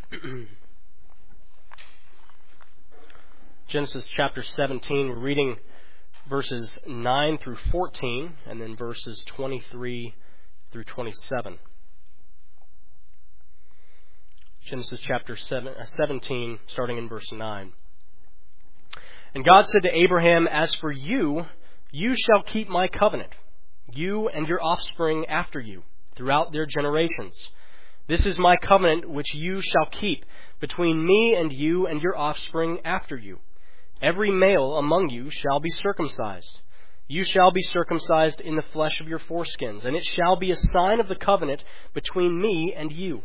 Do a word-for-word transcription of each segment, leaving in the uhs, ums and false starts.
Genesis chapter seventeen, we're reading verses nine through fourteen, and then verses twenty-three through twenty-seven. Genesis chapter seventeen, starting in verse nine. And God said to Abraham, "As for you, you shall keep my covenant, you and your offspring after you, throughout their generations. This is my covenant which you shall keep between me and you and your offspring after you. Every male among you shall be circumcised. You shall be circumcised in the flesh of your foreskins, and it shall be a sign of the covenant between me and you.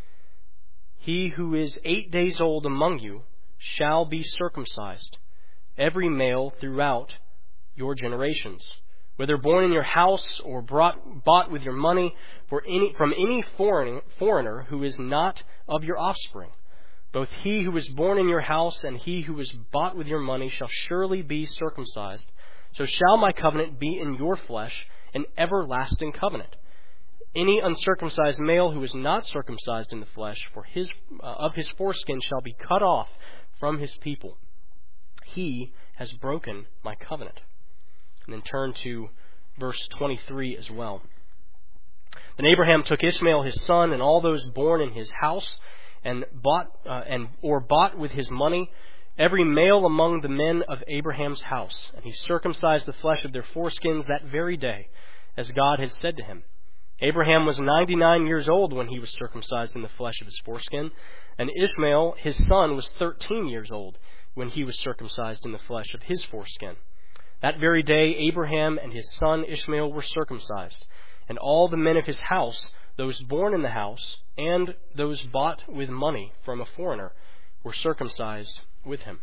He who is eight days old among you shall be circumcised, every male throughout your generations, whether born in your house or brought, bought with your money for any, from any foreign, foreigner who is not of your offspring. Both he who is born in your house and he who is bought with your money shall surely be circumcised. So shall my covenant be in your flesh, an everlasting covenant. Any uncircumcised male who is not circumcised in the flesh for his uh, of his foreskin shall be cut off from his people. He has broken my covenant." And then turn to verse twenty-three as well. Then Abraham took Ishmael his son and all those born in his house and bought uh, and or bought with his money every male among the men of Abraham's house, and he circumcised the flesh of their foreskins that very day, as God had said to him. Abraham was ninety-nine years old when he was circumcised in the flesh of his foreskin, and Ishmael his son was thirteen years old when he was circumcised in the flesh of his foreskin. That very day Abraham and his son Ishmael were circumcised, and all the men of his house, those born in the house, and those bought with money from a foreigner, were circumcised with him.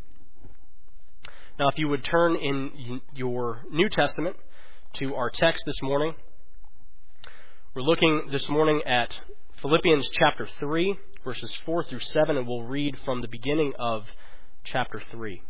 Now, if you would turn in your New Testament to our text this morning, we're looking this morning at Philippians chapter three, verses four through seven, and we'll read from the beginning of chapter three.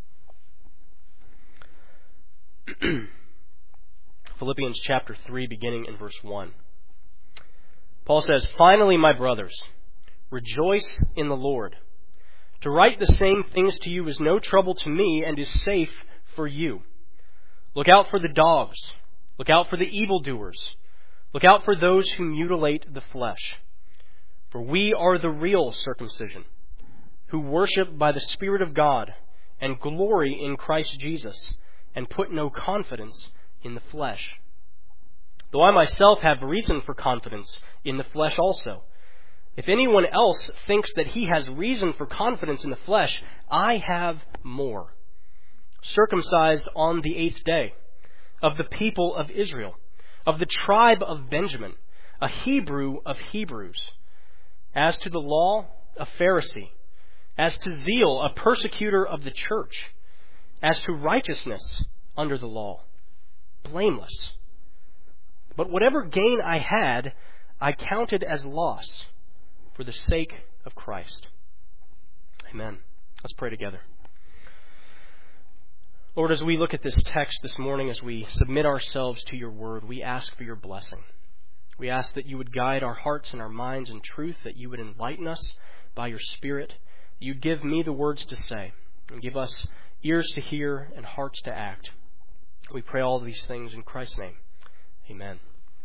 Philippians chapter three, beginning in verse one. Paul says, "Finally, my brothers, rejoice in the Lord. To write the same things to you is no trouble to me and is safe for you. Look out for the dogs. Look out for the evildoers. Look out for those who mutilate the flesh. For we are the real circumcision, who worship by the Spirit of God and glory in Christ Jesus, and put no confidence in the flesh. Though I myself have reason for confidence in the flesh also. If anyone else thinks that he has reason for confidence in the flesh, I have more. Circumcised on the eighth day, of the people of Israel, of the tribe of Benjamin, a Hebrew of Hebrews. As to the law, a Pharisee. As to zeal, a persecutor of the church. As to righteousness under the law, blameless. But whatever gain I had, I counted as loss for the sake of Christ." Amen. Let's pray together. Lord, as we look at this text this morning, as we submit ourselves to your word, we ask for your blessing. We ask that you would guide our hearts and our minds in truth, that you would enlighten us by your Spirit, that you'd give me the words to say, and give us ears to hear and hearts to act. We pray all these things in Christ's name. Amen.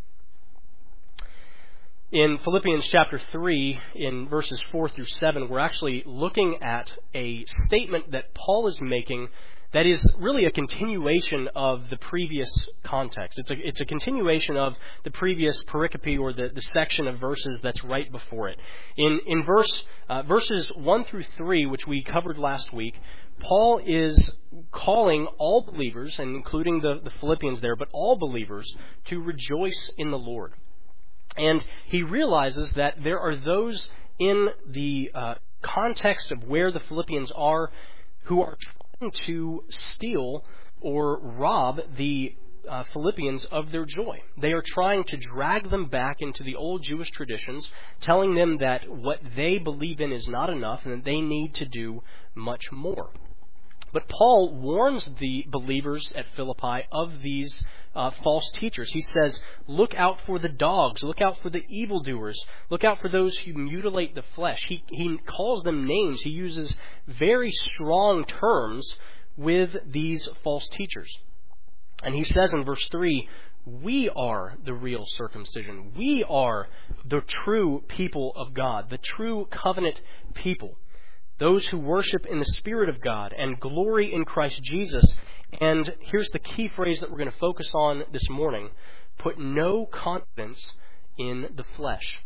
In Philippians chapter three, in verses four through seven, we're actually looking at a statement that Paul is making that is really a continuation of the previous context. It's a, it's a continuation of the previous pericope, or the, the section of verses that's right before it. In, in verse uh, verses one through three, which we covered last week, Paul is calling all believers, and including the, the Philippians there, but all believers, to rejoice in the Lord. And he realizes that there are those in the uh, context of where the Philippians are who are trying to steal or rob the uh, Philippians of their joy. They are trying to drag them back into the old Jewish traditions, telling them that what they believe in is not enough and that they need to do much more. But Paul warns the believers at Philippi of these uh, false teachers. He says, look out for the dogs, look out for the evildoers, look out for those who mutilate the flesh. He, he calls them names. He uses very strong terms with these false teachers. And he says in verse three, we are the real circumcision. We are the true people of God, the true covenant people. Those who worship in the Spirit of God and glory in Christ Jesus. And here's the key phrase that we're going to focus on this morning. Put no confidence in the flesh.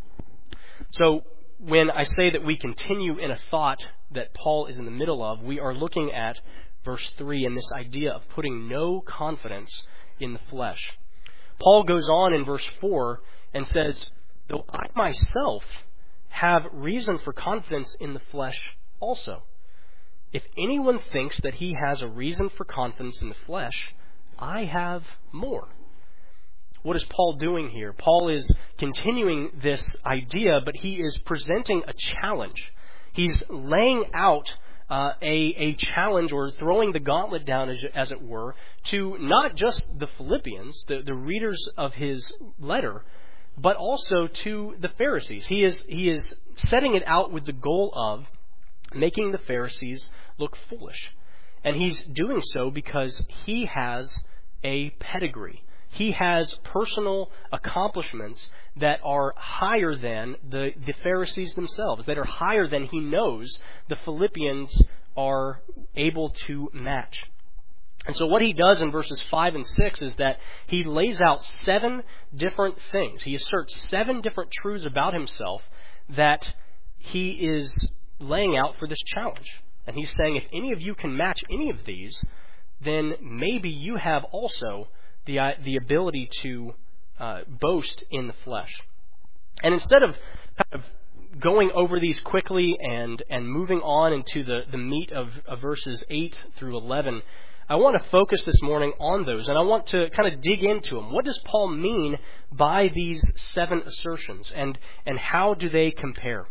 So when I say that we continue in a thought that Paul is in the middle of, we are looking at verse three and this idea of putting no confidence in the flesh. Paul goes on in verse four and says, though I myself have reason for confidence in the flesh also. If anyone thinks that he has a reason for confidence in the flesh, I have more. What is Paul doing here? Paul is continuing this idea, but he is presenting a challenge. He's laying out uh, a, a challenge, or throwing the gauntlet down, as, as it were, to not just the Philippians, the, the readers of his letter, but also to the Pharisees. He is, he is setting it out with the goal of making the Pharisees look foolish. And he's doing so because he has a pedigree. He has personal accomplishments that are higher than the, the Pharisees themselves, that are higher than he knows the Philippians are able to match. And so what he does in verses five and six is that he lays out seven different things. He asserts seven different truths about himself that he is laying out for this challenge. And he's saying, if any of you can match any of these, then maybe you have also the, uh, the ability to uh, boast in the flesh. And instead of kind of going over these quickly and, and moving on into the, the meat of, of verses eight through eleven, I want to focus this morning on those, and I want to kind of dig into them. What does Paul mean by these seven assertions, and, and how do they compare?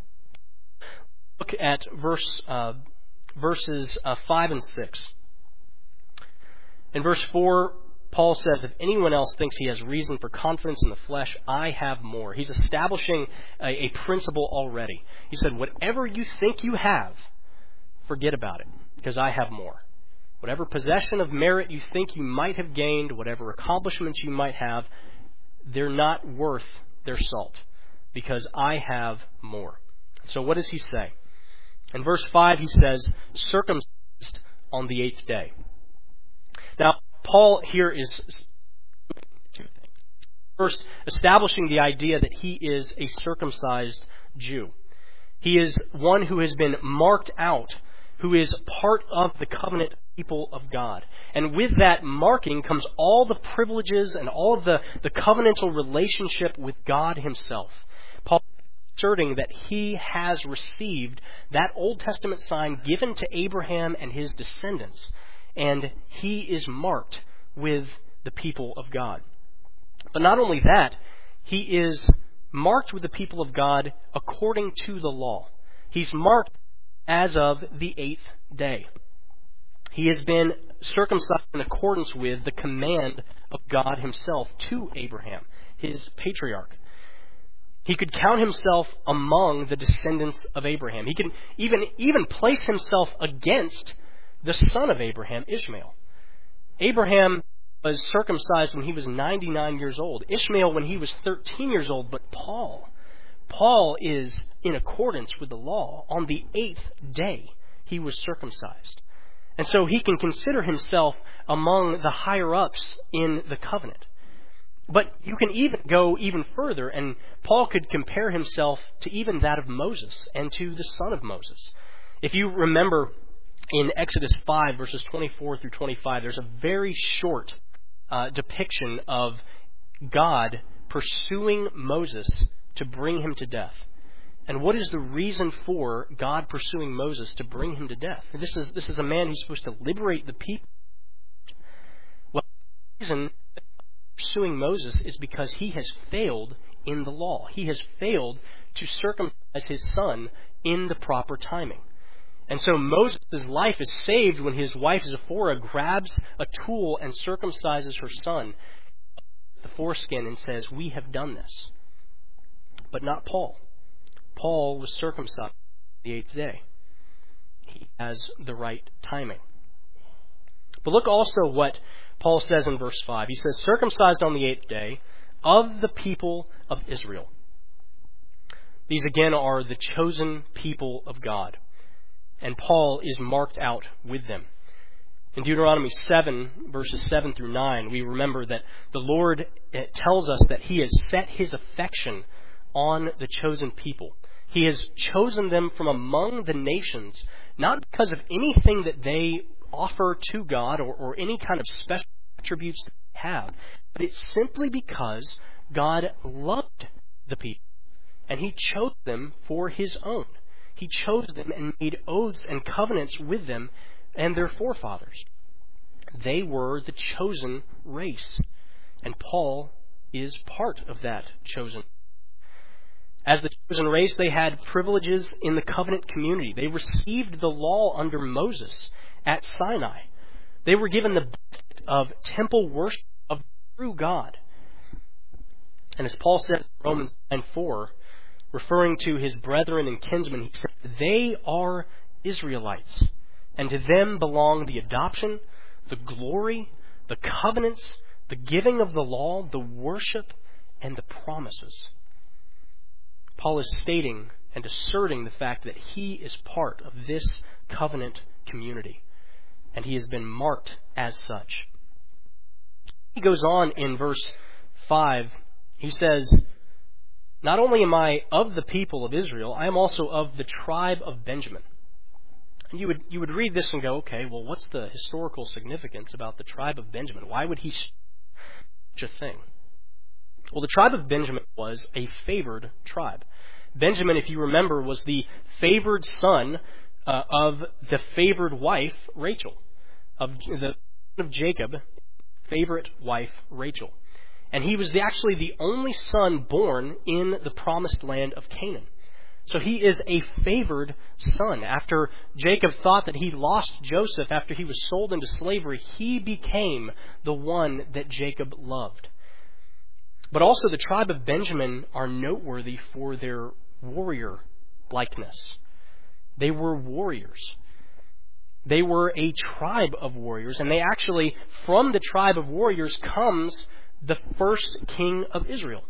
Look at verse uh, verses uh, five and six. In verse four, Paul says, if anyone else thinks he has reason for confidence in the flesh, I have more. He's establishing a, a principle already. He said, whatever you think you have, forget about it, because I have more. Whatever possession of merit you think you might have gained, whatever accomplishments you might have, they're not worth their salt, because I have more. So what does he say? In verse five, he says, circumcised on the eighth day. Now, Paul here is two things. First, establishing the idea that he is a circumcised Jew. He is one who has been marked out, who is part of the covenant people of God. And with that marking comes all the privileges and all of the, the covenantal relationship with God himself. Paul is asserting that he has received that Old Testament sign given to Abraham and his descendants, and he is marked with the people of God. But not only that, he is marked with the people of God according to the law. He's marked as of the eighth day. He has been circumcised in accordance with the command of God himself to Abraham, his patriarch. He could count himself among the descendants of Abraham. He can even, even place himself against the son of Abraham, Ishmael. Abraham was circumcised when he was ninety-nine years old. Ishmael when he was thirteen years old. But Paul, Paul is in accordance with the law. On the eighth day, he was circumcised. And so he can consider himself among the higher-ups in the covenant. But you can even go even further, and Paul could compare himself to even that of Moses and to the son of Moses. If you remember in Exodus five, verses twenty-four through twenty-five, there's a very short uh, depiction of God pursuing Moses to bring him to death. And what is the reason for God pursuing Moses to bring him to death? This is this is a man who's supposed to liberate the people. Well, the reason pursuing Moses is because he has failed in the law. He has failed to circumcise his son in the proper timing. And so Moses' life is saved when his wife Zipporah grabs a tool and circumcises her son, the foreskin, and says, "We have done this." But not Paul. Paul was circumcised the eighth day. He has the right timing. But look also what Paul says in verse five. He says, "Circumcised on the eighth day of the people of Israel." These again are the chosen people of God. And Paul is marked out with them. In Deuteronomy seven, verses seven through nine, we remember that the Lord tells us that He has set His affection on the chosen people. He has chosen them from among the nations, not because of anything that they offer to God or, or any kind of special attributes that they have, but it's simply because God loved the people, and He chose them for His own. He chose them and made oaths and covenants with them and their forefathers. They were the chosen race, and Paul is part of that chosen. As the chosen race, they had privileges in the covenant community. They received the law under Moses at Sinai. They were given the benefit of temple worship of the true God. And as Paul says in Romans nine four, referring to his brethren and kinsmen, he said, "They are Israelites, and to them belong the adoption, the glory, the covenants, the giving of the law, the worship, and the promises." Paul is stating and asserting the fact that he is part of this covenant community, and he has been marked as such. He goes on in verse five, he says, "Not only am I of the people of Israel, I am also of the tribe of Benjamin." And you would you would read this and go, okay, well, what's the historical significance about the tribe of Benjamin? Why would he such a thing? Well, the tribe of Benjamin was a favored tribe. Benjamin, if you remember, was the favored son uh, of the favored wife, Rachel, of the of Jacob, favorite wife, Rachel. And he was the, actually the only son born in the promised land of Canaan. So he is a favored son. After Jacob thought that he lost Joseph after he was sold into slavery, he became the one that Jacob loved. But also the tribe of Benjamin are noteworthy for their warrior likeness. They were warriors. They were a tribe of warriors, and they actually, from the tribe of warriors comes the first king of Israel.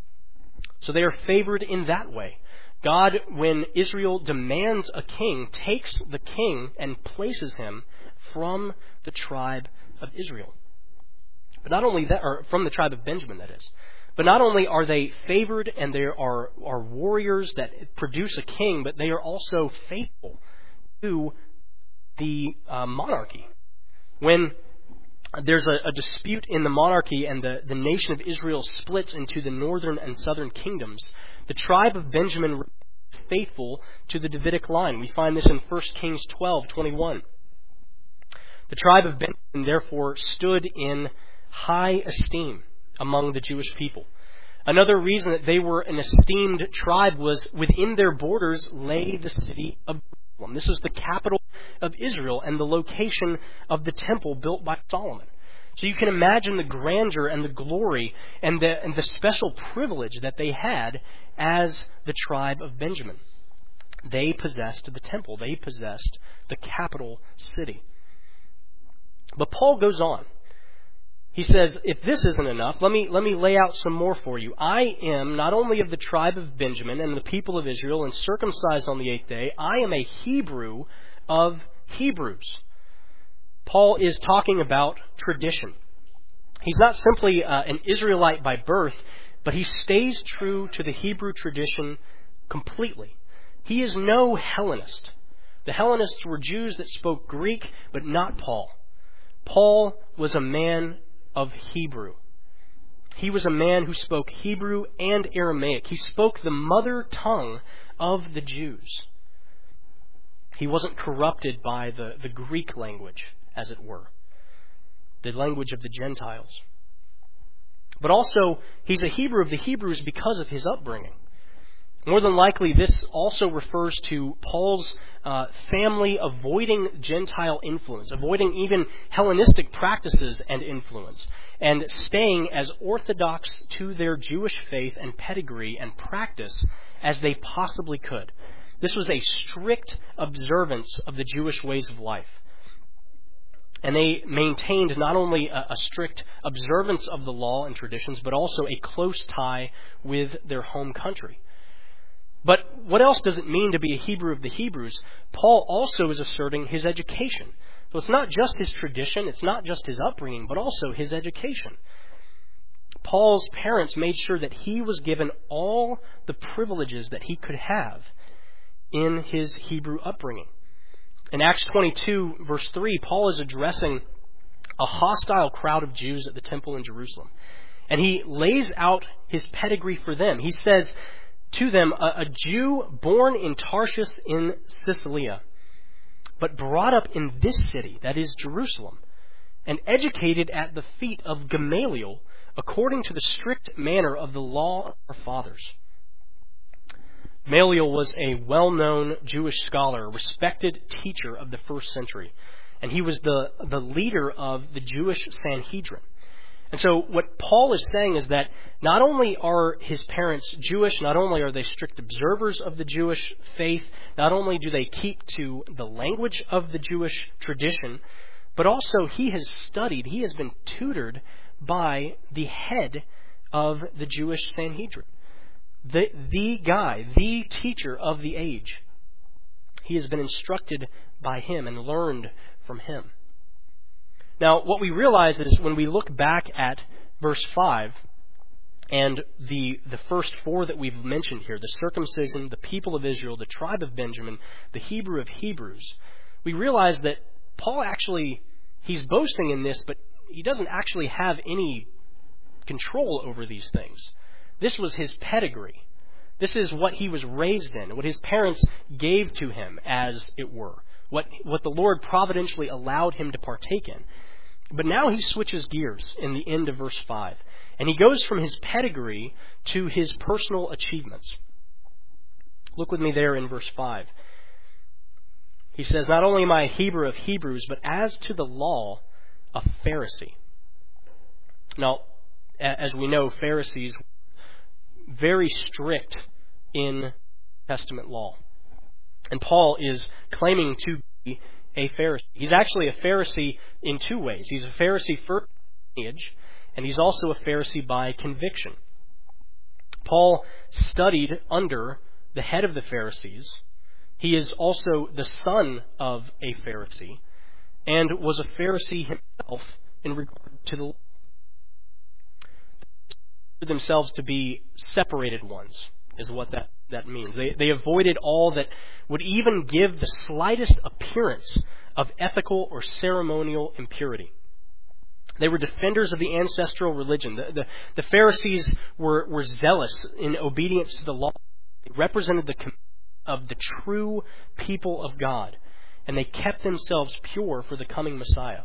So they are favored in that way. God, when Israel demands a king, takes the king and places him from the tribe of Israel. But not only that, or from the tribe of Benjamin, that is. But not only are they favored and they are, are warriors that produce a king, but they are also faithful to the uh, monarchy. When there's a, a dispute in the monarchy and the, the nation of Israel splits into the northern and southern kingdoms, the tribe of Benjamin remains faithful to the Davidic line. We find this in First Kings twelve twenty-one. The tribe of Benjamin therefore stood in high esteem among the Jewish people. Another reason that they were an esteemed tribe was within their borders lay the city of Jerusalem. This was the capital of Israel and the location of the temple built by Solomon. So you can imagine the grandeur and the glory and the, and the special privilege that they had as the tribe of Benjamin. They possessed the temple. They possessed the capital city. But Paul goes on. He says, if this isn't enough, let me let me lay out some more for you. I am not only of the tribe of Benjamin and the people of Israel and circumcised on the eighth day, I am a Hebrew of Hebrews. Paul is talking about tradition. He's not simply uh, an Israelite by birth, but he stays true to the Hebrew tradition completely. He is no Hellenist. The Hellenists were Jews that spoke Greek, but not Paul. Paul was a man of Hebrew. He was a man who spoke Hebrew and Aramaic. He spoke the mother tongue of the Jews. He wasn't corrupted by the, the Greek language, as it were, the language of the Gentiles. But also, he's a Hebrew of the Hebrews because of his upbringing. More than likely, this also refers to Paul's uh, family avoiding Gentile influence, avoiding even Hellenistic practices and influence, and staying as orthodox to their Jewish faith and pedigree and practice as they possibly could. This was a strict observance of the Jewish ways of life. And they maintained not only a, a strict observance of the law and traditions, but also a close tie with their home country. But what else does it mean to be a Hebrew of the Hebrews? Paul also is asserting his education. So it's not just his tradition, it's not just his upbringing, but also his education. Paul's parents made sure that he was given all the privileges that he could have in his Hebrew upbringing. In Acts twenty-two, verse three, Paul is addressing a hostile crowd of Jews at the temple in Jerusalem. And he lays out his pedigree for them. He says to them, a, a Jew born in Tarshish in Cilicia, but brought up in this city, that is Jerusalem, and educated at the feet of Gamaliel, according to the strict manner of the law of our fathers. Gamaliel was a well-known Jewish scholar, a respected teacher of the first century, and he was the, the leader of the Jewish Sanhedrin. And so what Paul is saying is that not only are his parents Jewish, not only are they strict observers of the Jewish faith, not only do they keep to the language of the Jewish tradition, but also he has studied, he has been tutored by the head of the Jewish Sanhedrin. The, the guy, the teacher of the age. He has been instructed by him and learned from him. Now, what we realize is when we look back at verse five and the, the first four that we've mentioned here, the circumcision, the people of Israel, the tribe of Benjamin, the Hebrew of Hebrews, we realize that Paul actually, he's boasting in this, but he doesn't actually have any control over these things. This was his pedigree. This is what he was raised in, what his parents gave to him, as it were, what, what the Lord providentially allowed him to partake in. But now he switches gears in the end of verse five, and he goes from his pedigree to his personal achievements. Look with me there in verse five. He says, not only am I a Hebrew of Hebrews, but as to the law, a Pharisee. Now, as we know, Pharisees were very strict in Testament law. And Paul is claiming to be a Pharisee. He's actually a Pharisee in two ways. He's a Pharisee for lineage, and he's also a Pharisee by conviction. Paul studied under the head of the Pharisees. He is also the son of a Pharisee, and was a Pharisee himself in regard to the law. They considered themselves to be separated ones, is what that, that means. They, they avoided all that would even give the slightest appearance of ethical or ceremonial impurity. They were defenders of the ancestral religion. The, the, the Pharisees were, were zealous in obedience to the law. They represented the commitment of the true people of God, and they kept themselves pure for the coming Messiah.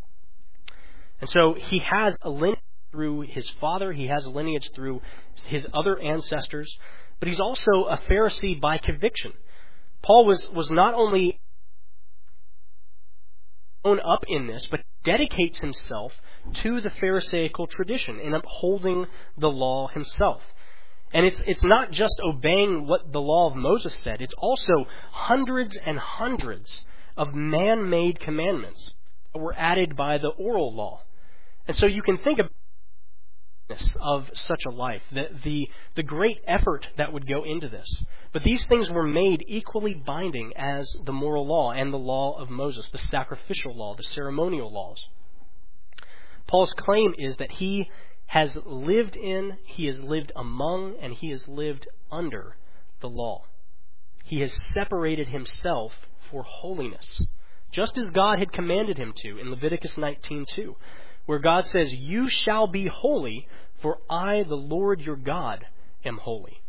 And so he has a lineage through his father, he has a lineage through his other ancestors, but he's also a Pharisee by conviction. Paul was, was not only grown up in this, but dedicates himself to the Pharisaical tradition in upholding the law himself. And it's it's not just obeying what the law of Moses said, it's also hundreds and hundreds of man-made commandments that were added by the oral law. And so you can think of of such a life, the, the, the great effort that would go into this. But these things were made equally binding as the moral law and the law of Moses, the sacrificial law, the ceremonial laws. Paul's claim is that he has lived in, he has lived among, and he has lived under the law. He has separated himself for holiness, just as God had commanded him to in Leviticus nineteen two, where God says, "You shall be holy, for I, the Lord your God, am holy."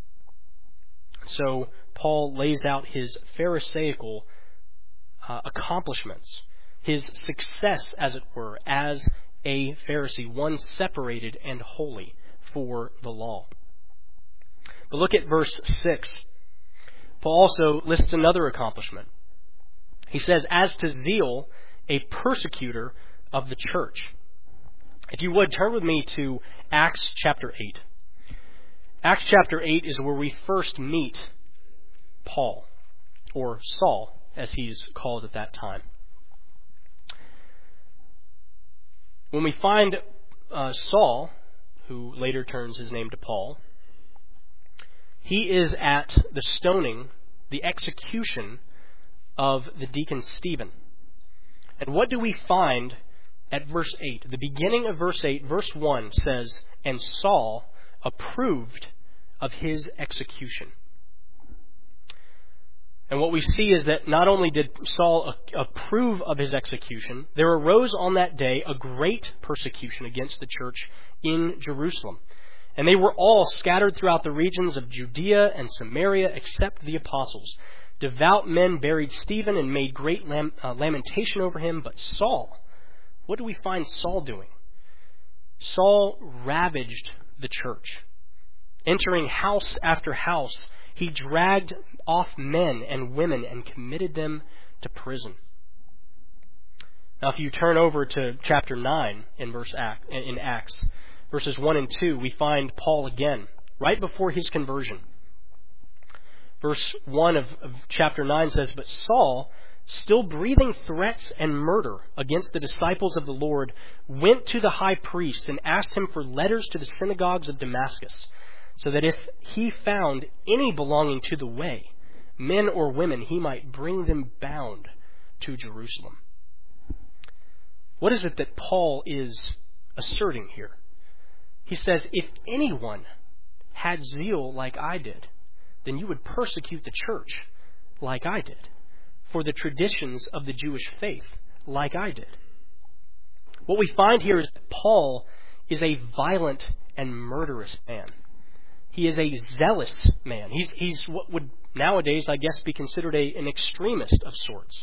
So Paul lays out his Pharisaical uh, accomplishments, his success, as it were, as a Pharisee, one separated and holy for the law. But look at verse six. Paul also lists another accomplishment. He says, as to zeal, a persecutor of the church. If you would, turn with me to Acts chapter eight. Acts chapter eight is where we first meet Paul, or Saul, as he's called at that time. When we find uh, Saul, who later turns his name to Paul, he is at the stoning, the execution of the deacon Stephen. And what do we find at verse eight? The beginning of verse eight, verse one says, and Saul approved of his execution. And what we see is that not only did Saul approve of his execution, there arose on that day a great persecution against the church in Jerusalem. And they were all scattered throughout the regions of Judea and Samaria except the apostles. Devout men buried Stephen and made great lam- uh, lamentation over him. But Saul, what do we find Saul doing? Saul ravaged the church. Entering house after house, he dragged off men and women and committed them to prison. Now, if you turn over to chapter nine in verse Act, in Acts, verses one and two, we find Paul again, right before his conversion. Verse one of, of chapter nine says, but Saul, still breathing threats and murder against the disciples of the Lord, went to the high priest and asked him for letters to the synagogues of Damascus, so that if he found any belonging to the way, men or women, he might bring them bound to Jerusalem. What is it that Paul is asserting here? He says, if anyone had zeal like I did, then you would persecute the church like I did, for the traditions of the Jewish faith like I did. What we find here is that Paul is a violent and murderous man. He is a zealous man. He's, he's what would nowadays, I guess, be considered a, an extremist of sorts.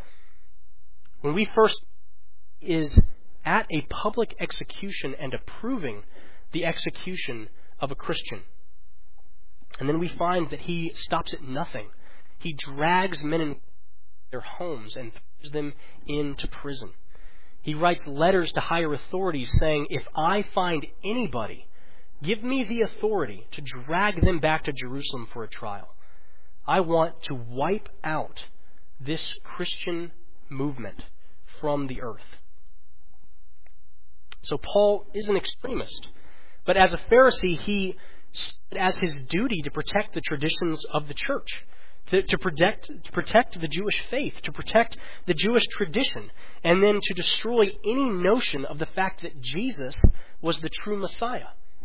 When we first is at a public execution and approving the execution of a Christian. And then we find that he stops at nothing. He drags men in their homes and throws them into prison. He writes letters to higher authorities saying, if I find anybody, give me the authority to drag them back to Jerusalem for a trial. I want to wipe out this Christian movement from the earth. So Paul is an extremist. But as a Pharisee, he stood as his duty to protect the traditions of the church, to, to, protect, to protect the Jewish faith, to protect the Jewish tradition, and then to destroy any notion of the fact that Jesus was the true Messiah.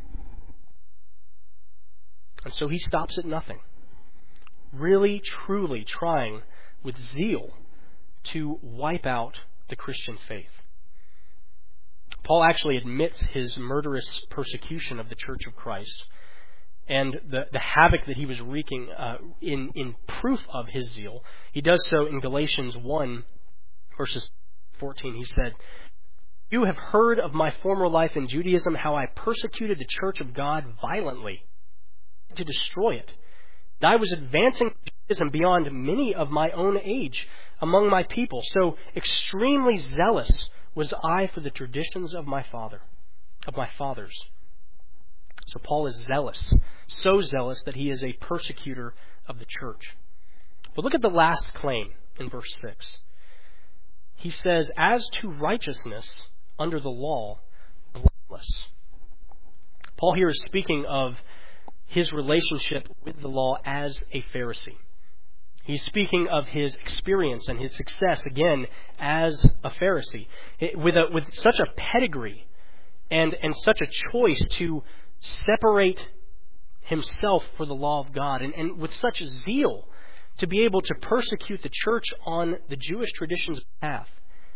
And so he stops at nothing, really, truly trying with zeal to wipe out the Christian faith. Paul actually admits his murderous persecution of the Church of Christ and the, the havoc that he was wreaking uh, in, in proof of his zeal. He does so in Galatians one, verses fourteen. He said, you have heard of my former life in Judaism, how I persecuted the church of God violently to destroy it. And I was advancing Judaism beyond many of my own age among my people. So extremely zealous was I for the traditions of my father, of my fathers. So Paul is zealous, so zealous that he is a persecutor of the church. But look at the last claim in verse six. He says, as to righteousness under the law, blameless. Paul here is speaking of his relationship with the law as a Pharisee. He's speaking of his experience and his success, again, as a Pharisee. With, a, with such a pedigree and, and such a choice to separate himself for the law of God, and, and with such zeal to be able to persecute the church on the Jewish tradition's path.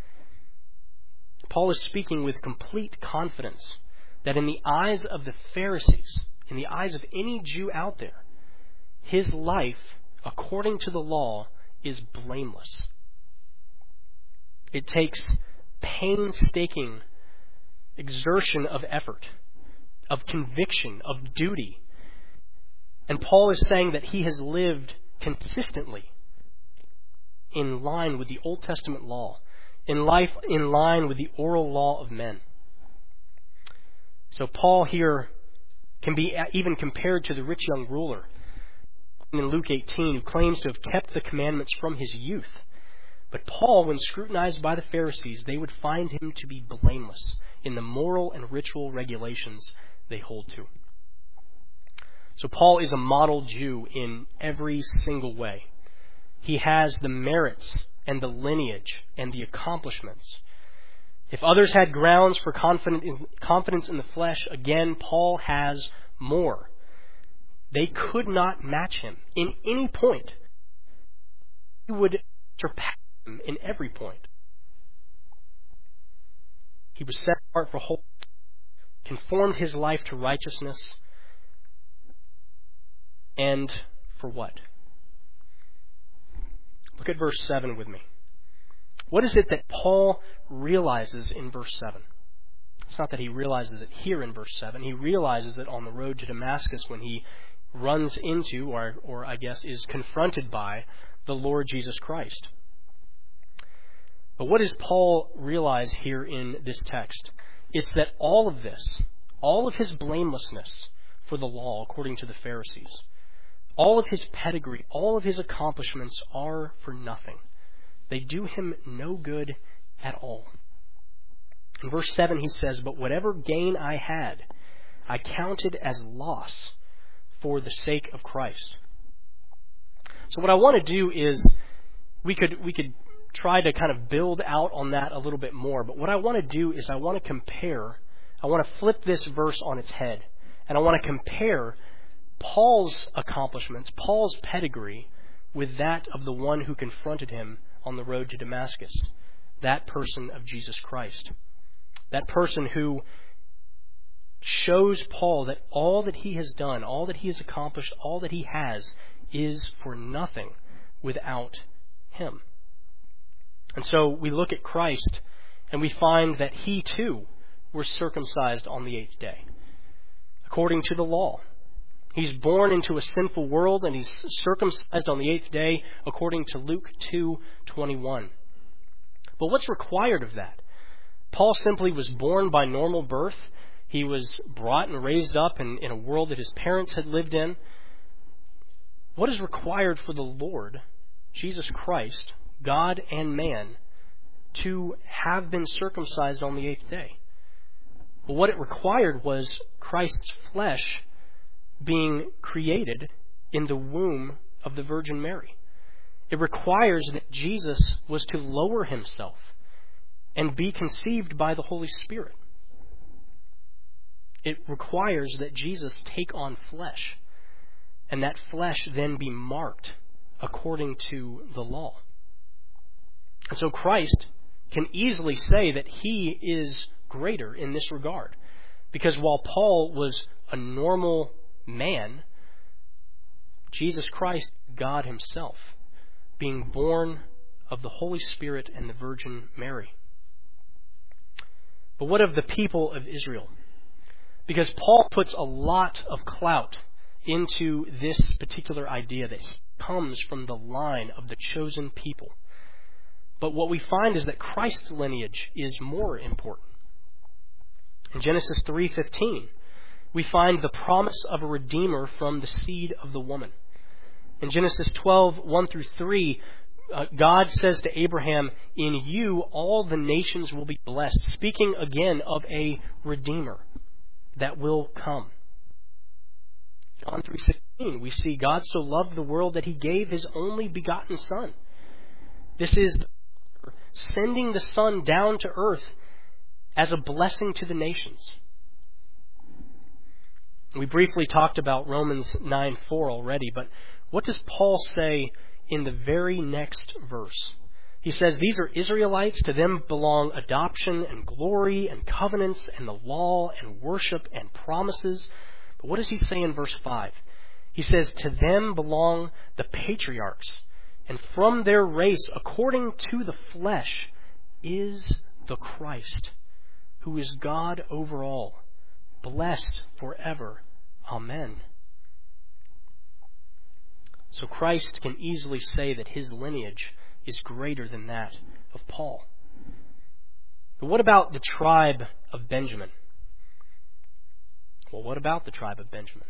Paul is speaking with complete confidence that in the eyes of the Pharisees, in the eyes of any Jew out there, his life, according to the law, is blameless. It takes painstaking exertion of effort, of conviction, of duty, And Paul is saying that he has lived consistently in line with the Old Testament law, in life in line with the oral law of men. So Paul here can be even compared to the rich young ruler in Luke eighteen who claims to have kept the commandments from his youth. But Paul, when scrutinized by the Pharisees, they would find him to be blameless in the moral and ritual regulations they hold to. So Paul is a model Jew in every single way. He has the merits and the lineage and the accomplishments. If others had grounds for confidence in the flesh, again, Paul has more. They could not match him in any point. He would surpass him in every point. He was set apart for holiness, conformed his life to righteousness, and for what? Look at verse seven with me. What is it that Paul realizes in verse seven? It's not that he realizes it here in verse seven. He realizes it on the road to Damascus when he runs into, or, or I guess is confronted by, the Lord Jesus Christ. But what does Paul realize here in this text? It's that all of this, all of his blamelessness for the law, according to the Pharisees, all of his pedigree, all of his accomplishments are for nothing. They do him no good at all. In verse seven he says, "But whatever gain I had, I counted as loss for the sake of Christ." So what I want to do is, we could we could try to kind of build out on that a little bit more, but what I want to do is I want to compare, I want to flip this verse on its head, and I want to compare Paul's accomplishments, Paul's pedigree, with that of the one who confronted him on the road to Damascus, that person of Jesus Christ. That person who shows Paul that all that he has done, all that he has accomplished, all that he has is for nothing without him. And so we look at Christ and we find that he too was circumcised on the eighth day, according to the law. He's born into a sinful world and he's circumcised on the eighth day, according to Luke two twenty-one. But what's required of that? Paul simply was born by normal birth. He was brought and raised up in, in a world that his parents had lived in. What is required for the Lord, Jesus Christ, God and man, to have been circumcised on the eighth day? Well, what it required was Christ's flesh being created in the womb of the Virgin Mary. It requires that Jesus was to lower himself and be conceived by the Holy Spirit. It requires that Jesus take on flesh, and that flesh then be marked according to the law. And so Christ can easily say that he is greater in this regard, because while Paul was a normal man, Jesus Christ, God himself, being born of the Holy Spirit and the Virgin Mary. But what of the people of Israel? Because Paul puts a lot of clout into this particular idea that he comes from the line of the chosen people. But what we find is that Christ's lineage is more important. In Genesis three fifteen, we find the promise of a Redeemer from the seed of the woman. In Genesis twelve one through three, uh, God says to Abraham, "In you all the nations will be blessed," speaking again of a Redeemer that will come. John three sixteen, we see God so loved the world that he gave his only begotten Son. This is sending the Son down to earth as a blessing to the nations. We briefly talked about Romans nine four already, but what does Paul say in the very next verse? He says, "These are Israelites, to them belong adoption and glory and covenants and the law and worship and promises." But what does he say in verse five? He says, "To them belong the patriarchs, and from their race, according to the flesh, is the Christ, who is God over all, blessed forever. Amen." So Christ can easily say that his lineage is greater than that of Paul. But what about the tribe of Benjamin? Well, what about the tribe of Benjamin?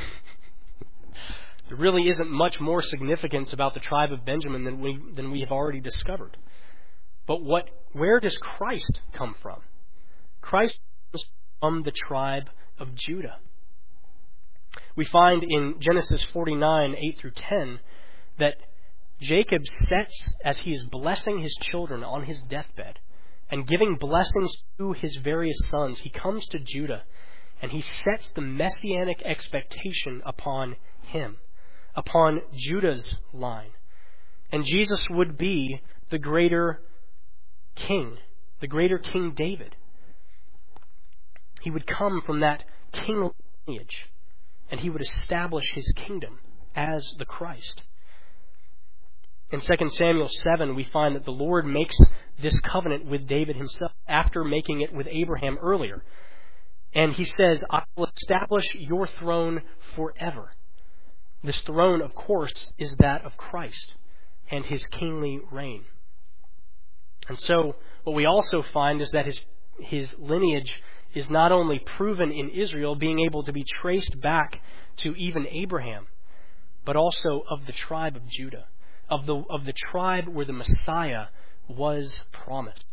There really isn't much more significance about the tribe of Benjamin than we than we have already discovered. But what where does Christ come from? Christ comes from the tribe of Judah. We find in Genesis forty-nine, eight through ten, that Jacob sets, as he is blessing his children on his deathbed, and giving blessings to his various sons, he comes to Judah, and he sets the messianic expectation upon him, upon Judah's line. And Jesus would be the greater king, the greater King David. He would come from that kingly lineage, and he would establish his kingdom as the Christ. In Second Samuel seven, we find that the Lord makes this covenant with David himself after making it with Abraham earlier. And he says, I will establish your throne forever. This throne, of course, is that of Christ and his kingly reign. And so, what we also find is that his, his lineage is not only proven in Israel, being able to be traced back to even Abraham, but also of the tribe of Judah, of the, of the tribe where the Messiah was promised.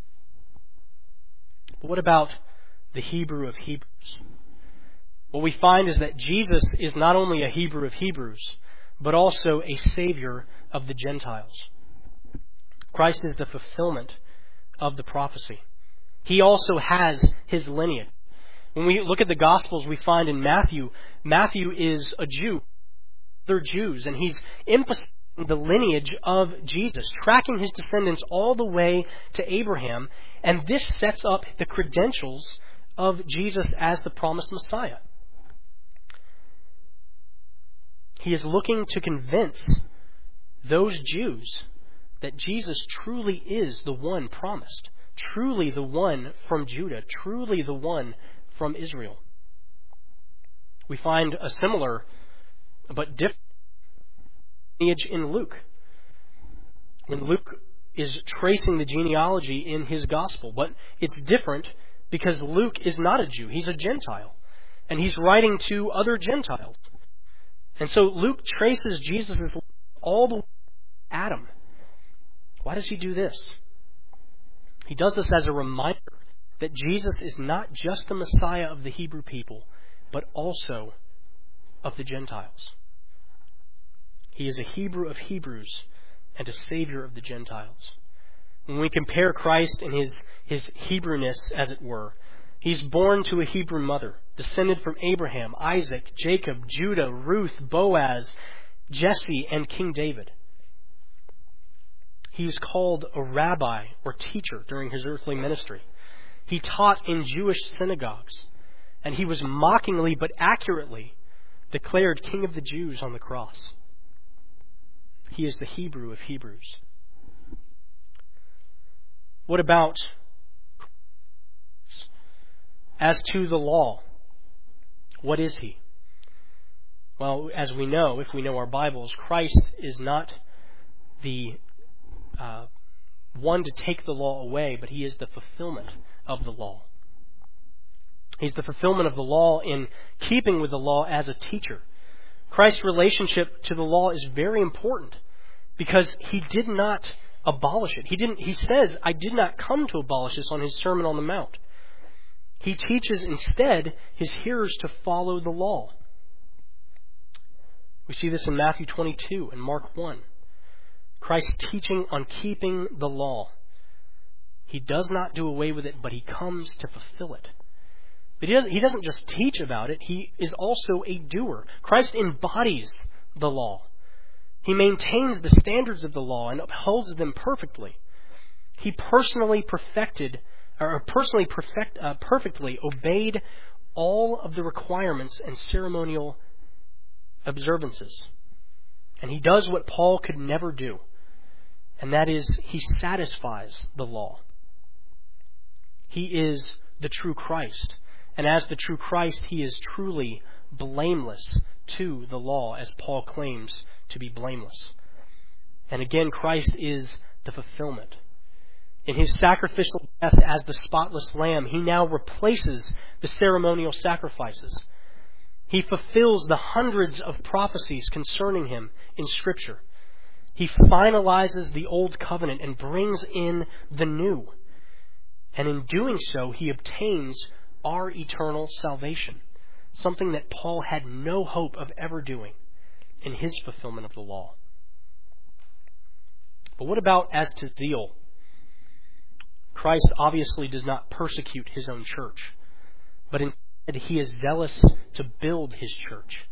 But what about the Hebrew of Hebrews? What we find is that Jesus is not only a Hebrew of Hebrews, but also a Savior of the Gentiles. Christ is the fulfillment of the prophecy. He also has his lineage. When we look at the Gospels, we find in Matthew, Matthew is a Jew. They're Jews, and he's emphasizing the lineage of Jesus, tracking his descendants all the way to Abraham, and this sets up the credentials of Jesus as the promised Messiah. He is looking to convince those Jews that Jesus truly is the one promised, truly the one from Judah, truly the one from Israel. We find a similar but different lineage in Luke. When Luke is tracing the genealogy in his gospel, but it's different because Luke is not a Jew, he's a Gentile, and he's writing to other Gentiles. And so Luke traces Jesus' all the way to Adam. Why does he do this? He does this as a reminder that Jesus is not just the Messiah of the Hebrew people, but also of the Gentiles. He is a Hebrew of Hebrews and a Savior of the Gentiles. When we compare Christ and his, his Hebrewness, as it were, he's born to a Hebrew mother, descended from Abraham, Isaac, Jacob, Judah, Ruth, Boaz, Jesse, and King David. He is called a rabbi or teacher during his earthly ministry. He taught in Jewish synagogues, and he was mockingly but accurately declared King of the Jews on the cross. He is the Hebrew of Hebrews. What about as to the law? What is he? Well, as we know, if we know our Bibles, Christ is not the uh, one to take the law away, but he is the fulfillment of the law. He's the fulfillment of the law in keeping with the law as a teacher. Christ's relationship to the law is very important because he did not abolish it. He didn't. He says, I did not come to abolish this on his Sermon on the Mount. He teaches instead his hearers to follow the law. We see this in Matthew twenty-two and Mark one. Christ's teaching on keeping the law. He does not do away with it, but he comes to fulfill it. But he doesn't, he doesn't just teach about it, he is also a doer. Christ embodies the law. He maintains the standards of the law and upholds them perfectly. He personally perfected, or personally perfect, uh, perfectly obeyed all of the requirements and ceremonial observances. And he does what Paul could never do, and that is he satisfies the law. He is the true Christ. And as the true Christ, he is truly blameless to the law, as Paul claims to be blameless. And again, Christ is the fulfillment. In his sacrificial death as the spotless lamb, he now replaces the ceremonial sacrifices. He fulfills the hundreds of prophecies concerning him in Scripture. He finalizes the old covenant and brings in the new. And in doing so, he obtains our eternal salvation, something that Paul had no hope of ever doing in his fulfillment of the law. But what about as to zeal? Christ obviously does not persecute his own church, but instead he is zealous to build his church.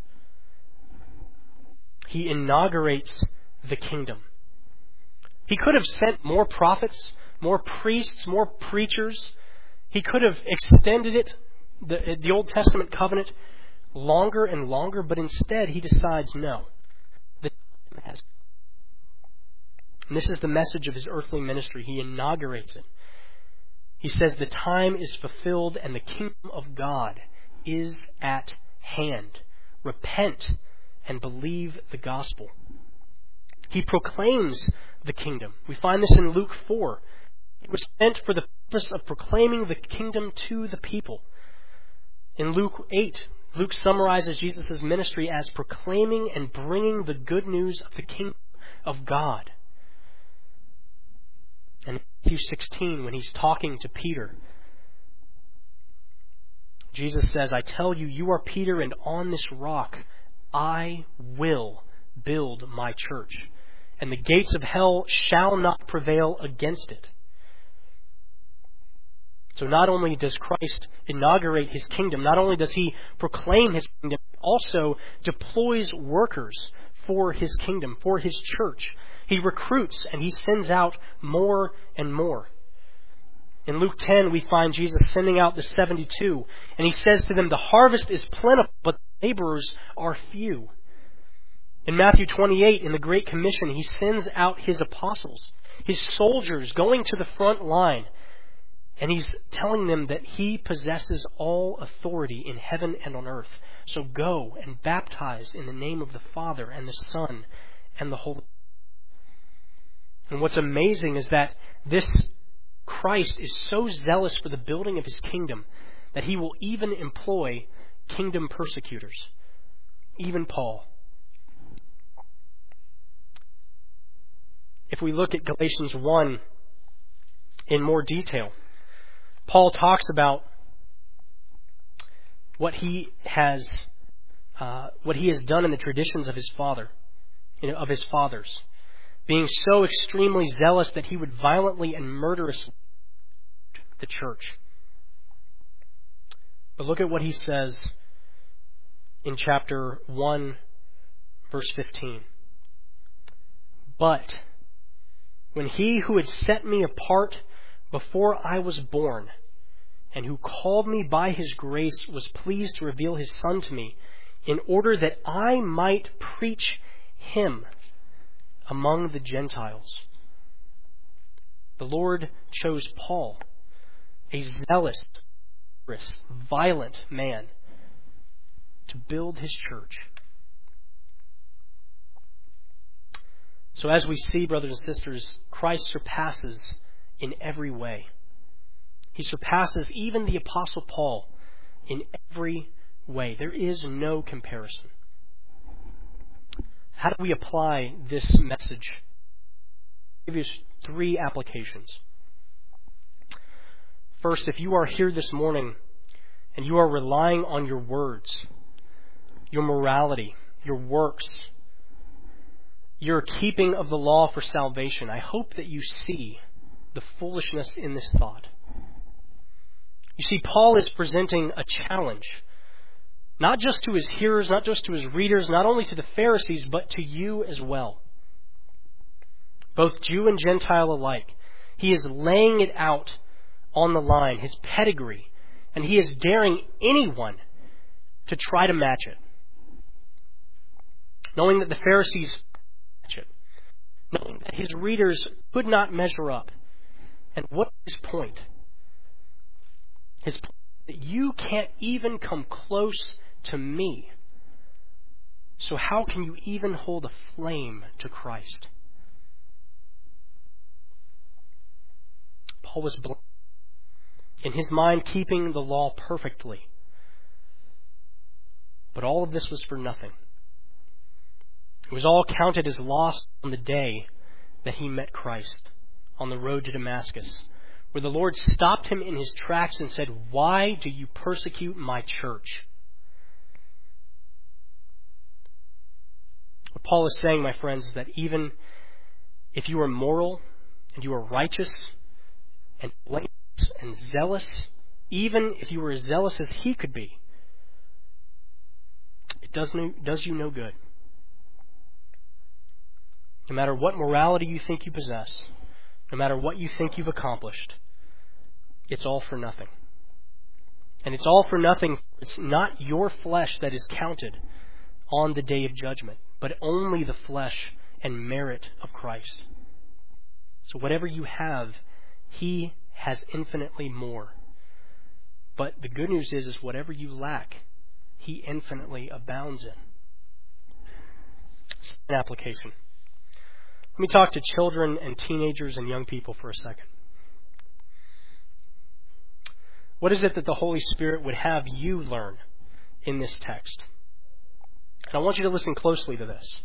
He inaugurates the kingdom. He could have sent more prophets, more priests, more preachers. He could have extended it, the, the Old Testament covenant, longer and longer, but instead he decides no. The time has. And this is the message of his earthly ministry. He inaugurates it. He says the time is fulfilled and the kingdom of God is at hand. Repent and believe the gospel. He proclaims the kingdom. We find this in Luke four. It was sent for the purpose of proclaiming the kingdom to the people. In Luke eight, Luke summarizes Jesus' ministry as proclaiming and bringing the good news of the kingdom of God. And in Matthew sixteen, when he's talking to Peter, Jesus says, I tell you, you are Peter, and on this rock I will build my church, and the gates of hell shall not prevail against it. So not only does Christ inaugurate his kingdom, not only does he proclaim his kingdom, he also deploys workers for his kingdom, for his church. He recruits and he sends out more and more. In Luke ten, we find Jesus sending out the seventy-two, and he says to them, the harvest is plentiful, but the laborers are few. In Matthew twenty-eight, in the Great Commission, he sends out his apostles, his soldiers going to the front line, and he's telling them that he possesses all authority in heaven and on earth. So go and baptize in the name of the Father and the Son and the Holy Spirit. And what's amazing is that this Christ is so zealous for the building of his kingdom that he will even employ kingdom persecutors, even Paul. If we look at Galatians one in more detail, Paul talks about what he has, uh, what he has done in the traditions of his father, you know, of his fathers, being so extremely zealous that he would violently and murderously the church. But look at what he says in chapter one, verse fifteen. But when he who had set me apart before I was born, and who called me by his grace, was pleased to reveal his Son to me, in order that I might preach him among the Gentiles. The Lord chose Paul, a zealous, violent man, to build his church. So as we see, brothers and sisters, Christ surpasses in every way. He surpasses even the Apostle Paul in every way. There is no comparison. How do we apply this message? I'll give you three applications. First, if you are here this morning and you are relying on your words, your morality, your works, your keeping of the law for salvation, I hope that you see the foolishness in this thought. You see, Paul is presenting a challenge, not just to his hearers, not just to his readers, not only to the Pharisees, but to you as well. Both Jew and Gentile alike. He is laying it out on the line, his pedigree, and he is daring anyone to try to match it. Knowing that the Pharisees match it. Knowing that his readers could not measure up. And what is his point? His point is that you can't even come close to me. So how can you even hold a flame to Christ? Paul was blind. In his mind, keeping the law perfectly. But all of this was for nothing. It was all counted as loss on the day that he met Christ on the road to Damascus, where the Lord stopped him in his tracks and said, "Why do you persecute my church?" What Paul is saying, my friends, is that even if you are moral and you are righteous and blameless and zealous, even if you were as zealous as he could be, it does, no, does you no good. No matter what morality you think you possess, no matter what you think you've accomplished, it's all for nothing. And it's all for nothing. It's not your flesh that is counted on the day of judgment, but only the flesh and merit of Christ. So whatever you have, he has infinitely more. But the good news is, is whatever you lack, he infinitely abounds in. An application. Let me talk to children and teenagers and young people for a second. What is it that the Holy Spirit would have you learn in this text? And I want you to listen closely to this.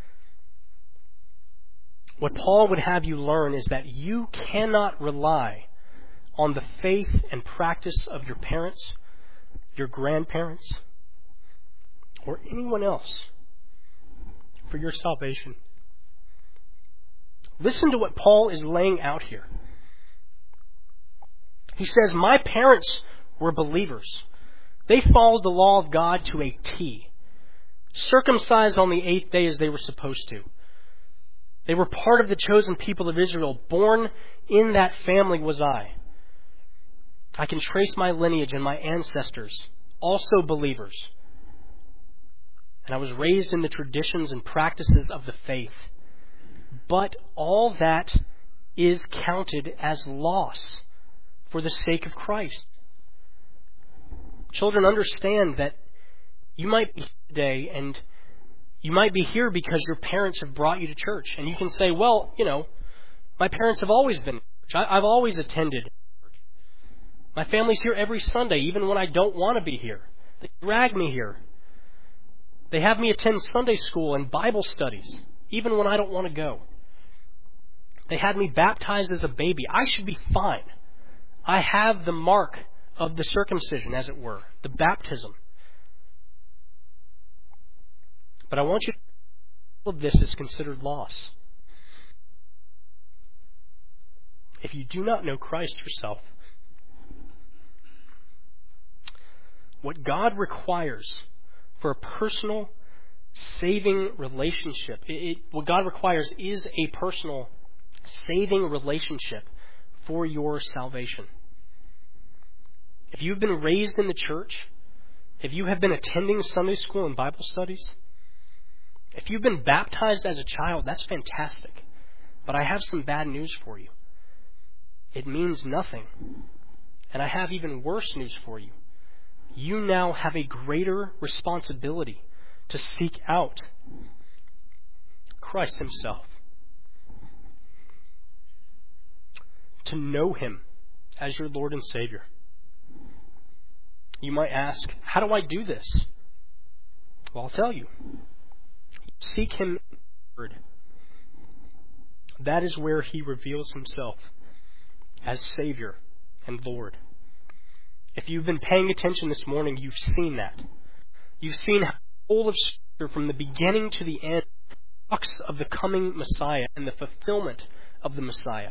What Paul would have you learn is that you cannot rely on the faith and practice of your parents, your grandparents, or anyone else for your salvation. Listen to what Paul is laying out here. He says, my parents were believers. They followed the law of God to a T. Circumcised on the eighth day as they were supposed to. They were part of the chosen people of Israel. Born in that family was I. I can trace my lineage and my ancestors, also believers. And I was raised in the traditions and practices of the faith. But all that is counted as loss for the sake of Christ. Children, understand that you might be here today and you might be here because your parents have brought you to church. And you can say, well, you know, my parents have always been to church. I've always attended church. My family's here every Sunday, even when I don't want to be here. They drag me here. They have me attend Sunday school and Bible studies, even when I don't want to go. They had me baptized as a baby. I should be fine. I have the mark of the circumcision, as it were, the baptism. But I want you to know all of this is considered loss. If you do not know Christ yourself, what God requires for a personal, saving relationship, it, it, what God requires is a personal, saving relationship for your salvation. If you've been raised in the church, if you have been attending Sunday school and Bible studies, if you've been baptized as a child, that's fantastic. But I have some bad news for you. It means nothing. And I have even worse news for you. You now have a greater responsibility to seek out Christ Himself. To know Him as your Lord and Savior. You might ask, how do I do this? Well, I'll tell you. Seek Him in the Word. That is where He reveals Himself as Savior and Lord. If you've been paying attention this morning, you've seen that. You've seen how the whole of Scripture, from the beginning to the end, talks of the coming Messiah and the fulfillment of the Messiah.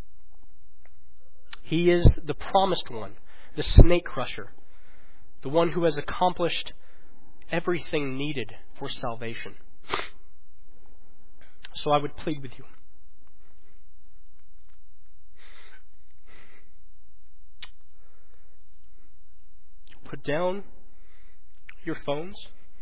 He is the promised one, the snake crusher, the one who has accomplished everything needed for salvation. So I would plead with you. Put down your phones.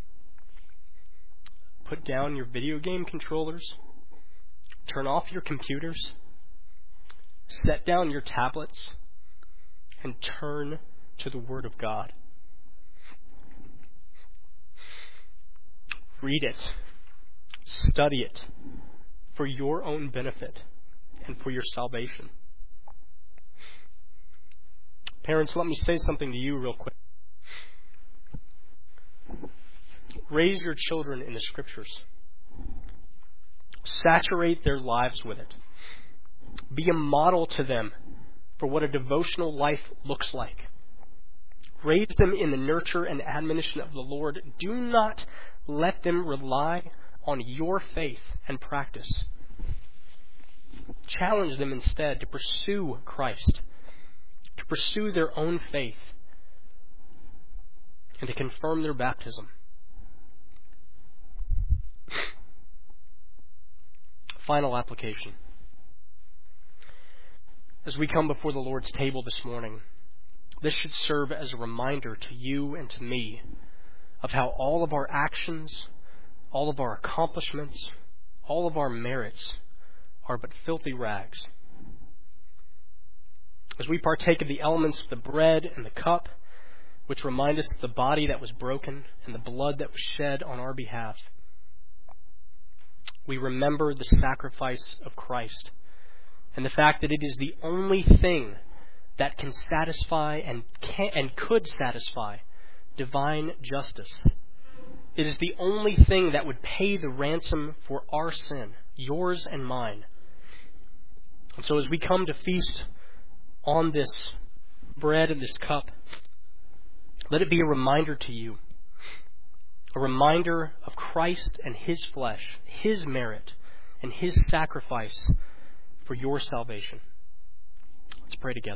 Put down your video game controllers. Turn off your computers. Set down your tablets. And turn to the Word of God. Read it. Study it for your own benefit and for your salvation. Parents, let me say something to you real quick. Raise your children in the Scriptures. Saturate their lives with it. Be a model to them for what a devotional life looks like. Raise them in the nurture and admonition of the Lord. Do not let them rely on your faith and practice. Challenge them instead to pursue Christ, to pursue their own faith, and to confirm their baptism. Final application. As we come before the Lord's table this morning, this should serve as a reminder to you and to me of how all of our actions, all of our accomplishments, all of our merits are but filthy rags. As we partake of the elements of the bread and the cup, which remind us of the body that was broken and the blood that was shed on our behalf, we remember the sacrifice of Christ and the fact that it is the only thing that can satisfy and can, and could satisfy divine justice. It is the only thing that would pay the ransom for our sin, yours and mine. And so as we come to feast on this bread and this cup, let it be a reminder to you, a reminder of Christ and His flesh, His merit, and His sacrifice for your salvation. Let's pray together.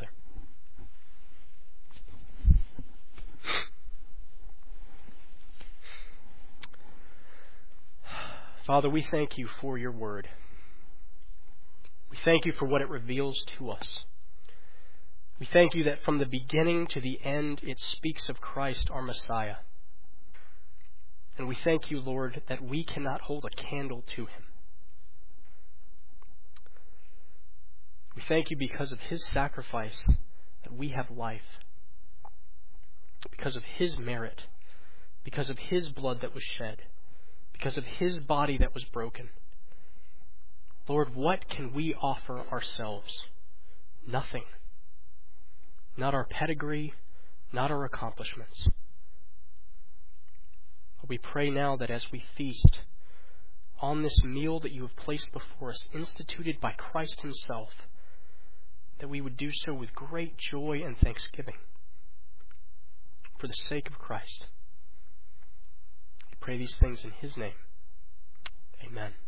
Father, we thank you for your word. We thank you for what it reveals to us. We thank you that from the beginning to the end it speaks of Christ, our Messiah. And we thank you, Lord, that we cannot hold a candle to Him. We thank you because of His sacrifice that we have life. Because of His merit. Because of His blood that was shed. Because of His body that was broken. Lord, what can we offer ourselves? Nothing. Not our pedigree, not our accomplishments. We pray now that as we feast on this meal that you have placed before us, instituted by Christ Himself, that we would do so with great joy and thanksgiving for the sake of Christ. We pray these things in His name. Amen.